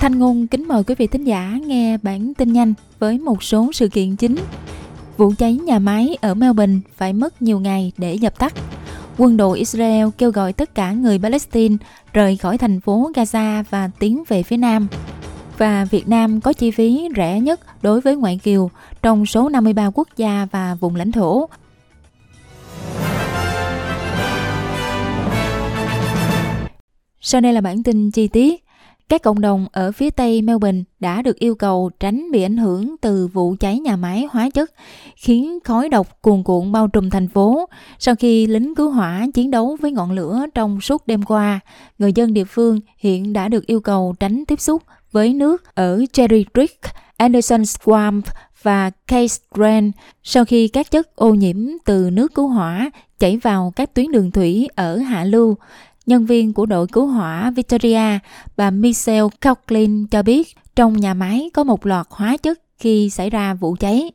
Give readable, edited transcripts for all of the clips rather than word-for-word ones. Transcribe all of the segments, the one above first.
Thanh Ngôn kính mời quý vị thính giả nghe bản tin nhanh với một số sự kiện chính. Vụ cháy nhà máy ở Melbourne phải mất nhiều ngày để dập tắt. Quân đội Israel kêu gọi tất cả người Palestine rời khỏi thành phố Gaza và tiến về phía Nam. Và Việt Nam có chi phí rẻ nhất đối với ngoại kiều trong số 53 quốc gia và vùng lãnh thổ. Sau đây là bản tin chi tiết. Các cộng đồng ở phía tây Melbourne đã được yêu cầu tránh bị ảnh hưởng từ vụ cháy nhà máy hóa chất, khiến khói độc cuồn cuộn bao trùm thành phố. Sau khi lính cứu hỏa chiến đấu với ngọn lửa trong suốt đêm qua, người dân địa phương hiện đã được yêu cầu tránh tiếp xúc với nước ở Cherry Creek, Anderson Swamp và Case Green sau khi các chất ô nhiễm từ nước cứu hỏa chảy vào các tuyến đường thủy ở hạ lưu. Nhân viên của đội cứu hỏa Victoria, bà Michelle Coughlin cho biết trong nhà máy có một loạt hóa chất khi xảy ra vụ cháy.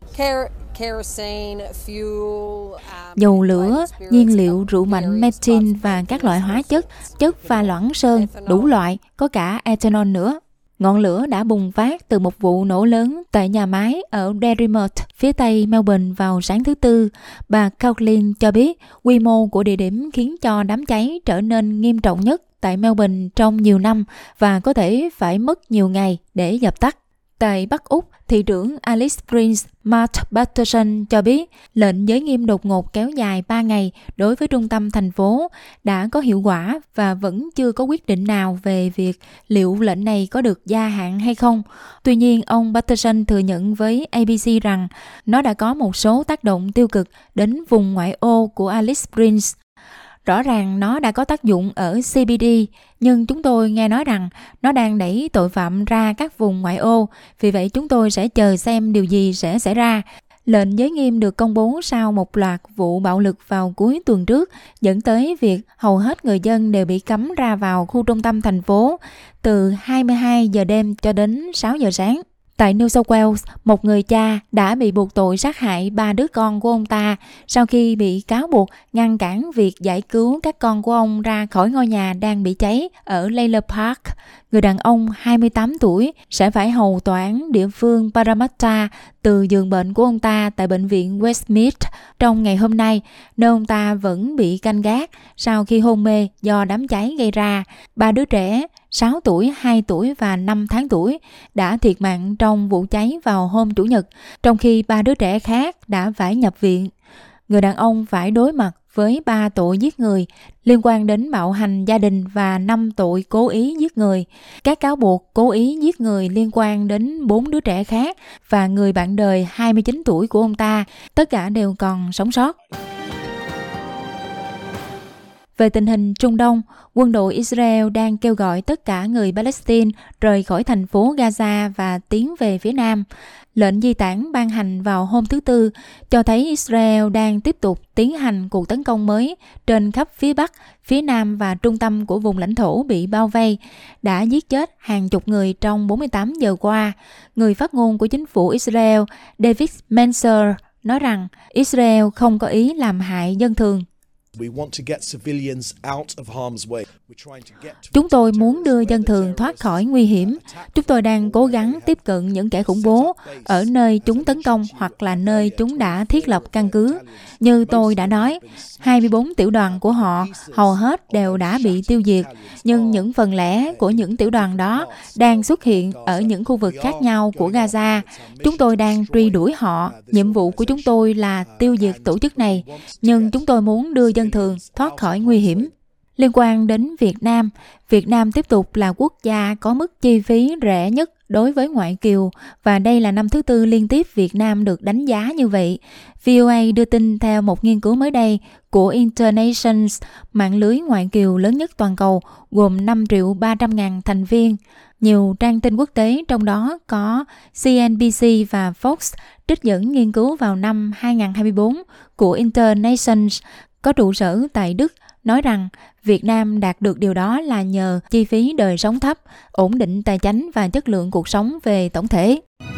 Dầu lửa, nhiên liệu rượu mạnh methyl và các loại hóa chất pha loãng sơn, đủ loại, có cả ethanol nữa. Ngọn lửa đã bùng phát từ một vụ nổ lớn tại nhà máy ở Derrimut, phía tây Melbourne vào sáng thứ Tư. Bà Coughlin cho biết quy mô của địa điểm khiến cho đám cháy trở nên nghiêm trọng nhất tại Melbourne trong nhiều năm và có thể phải mất nhiều ngày để dập tắt. Tại Bắc Úc, thị trưởng Alice Springs Mark Patterson cho biết lệnh giới nghiêm đột ngột kéo dài 3 ngày đối với trung tâm thành phố đã có hiệu quả và vẫn chưa có quyết định nào về việc liệu lệnh này có được gia hạn hay không. Tuy nhiên, ông Patterson thừa nhận với ABC rằng nó đã có một số tác động tiêu cực đến vùng ngoại ô của Alice Springs. Rõ ràng nó đã có tác dụng ở CBD, nhưng chúng tôi nghe nói rằng nó đang đẩy tội phạm ra các vùng ngoại ô, vì vậy chúng tôi sẽ chờ xem điều gì sẽ xảy ra. Lệnh giới nghiêm được công bố sau một loạt vụ bạo lực vào cuối tuần trước, dẫn tới việc hầu hết người dân đều bị cấm ra vào khu trung tâm thành phố từ 22 giờ đêm cho đến 6 giờ sáng. Tại New South Wales, một người cha đã bị buộc tội sát hại 3 đứa con của ông ta sau khi bị cáo buộc ngăn cản việc giải cứu các con của ông ra khỏi ngôi nhà đang bị cháy ở Lalor Park. Người đàn ông 28 tuổi sẽ phải hầu tòa án địa phương Parramatta từ giường bệnh của ông ta tại bệnh viện Westmead trong ngày hôm nay, nơi ông ta vẫn bị canh gác sau khi hôn mê do đám cháy gây ra. 3 đứa trẻ 6 tuổi, 2 tuổi và 5 tháng tuổi đã thiệt mạng trong vụ cháy vào hôm Chủ nhật, trong khi 3 đứa trẻ khác đã phải nhập viện. Người đàn ông phải đối mặt với 3 tội giết người liên quan đến bạo hành gia đình và 5 tội cố ý giết người. Các cáo buộc cố ý giết người liên quan đến 4 đứa trẻ khác và người bạn đời 29 tuổi của ông ta, tất cả đều còn sống sót. Về tình hình Trung Đông, quân đội Israel đang kêu gọi tất cả người Palestine rời khỏi thành phố Gaza và tiến về phía Nam. Lệnh di tản ban hành vào hôm thứ Tư cho thấy Israel đang tiếp tục tiến hành cuộc tấn công mới trên khắp phía Bắc, phía Nam và trung tâm của vùng lãnh thổ bị bao vây, đã giết chết hàng chục người trong 48 giờ qua. Người phát ngôn của chính phủ Israel, David Menser, nói rằng Israel không có ý làm hại dân thường. Chúng tôi muốn đưa dân thường thoát khỏi nguy hiểm. Chúng tôi đang cố gắng tiếp cận những kẻ khủng bố ở nơi chúng tấn công hoặc là nơi chúng đã thiết lập căn cứ. Như tôi đã nói, 24 tiểu đoàn của họ hầu hết đều đã bị tiêu diệt, nhưng những phần lẻ của những tiểu đoàn đó đang xuất hiện ở những khu vực khác nhau của Gaza. Chúng tôi đang truy đuổi họ. Nhiệm vụ của chúng tôi là tiêu diệt tổ chức này, nhưng chúng tôi muốn đưa dân thường thoát khỏi nguy hiểm. Liên quan đến Việt Nam tiếp tục là quốc gia có mức chi phí rẻ nhất đối với ngoại kiều và đây là năm thứ tư liên tiếp Việt Nam được đánh giá như vậy. VOA đưa tin theo một nghiên cứu mới đây của Internations, mạng lưới ngoại kiều lớn nhất toàn cầu gồm 5.300.000 thành viên. Nhiều trang tin quốc tế trong đó có CNBC và Fox trích dẫn nghiên cứu vào năm 2024 của Internations có trụ sở tại Đức nói rằng Việt Nam đạt được điều đó là nhờ chi phí đời sống thấp, ổn định tài chính và chất lượng cuộc sống về tổng thể.